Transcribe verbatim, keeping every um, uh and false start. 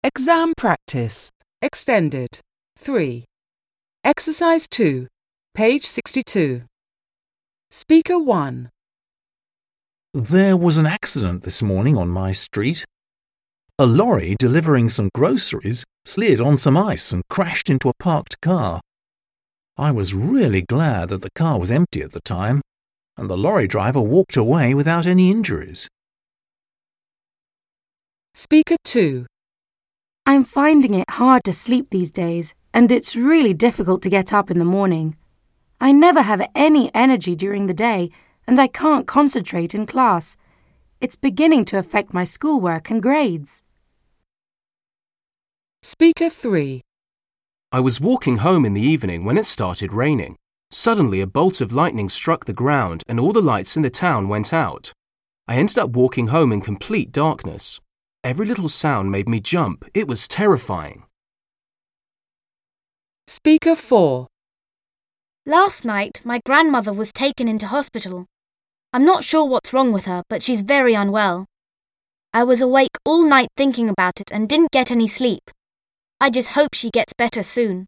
Exam practice. Extended. three. Exercise two. Page sixty-two. Speaker one. There was an accident this morning on my street. A lorry delivering some groceries slid on some ice and crashed into a parked car. I was really glad that the car was empty at the time, and the lorry driver walked away without any injuries. Speaker two. I'm finding it hard to sleep these days, and it's really difficult to get up in the morning. I never have any energy during the day, and I can't concentrate in class. It's beginning to affect my schoolwork and grades. Speaker three. I was walking home in the evening when it started raining. Suddenly a bolt of lightning struck the ground and all the lights in the town went out. I ended up walking home in complete darkness. Every little sound made me jump. It was terrifying. Speaker four. Last night, my grandmother was taken into hospital. I'm not sure what's wrong with her, but she's very unwell. I was awake all night thinking about it and didn't get any sleep. I just hope she gets better soon.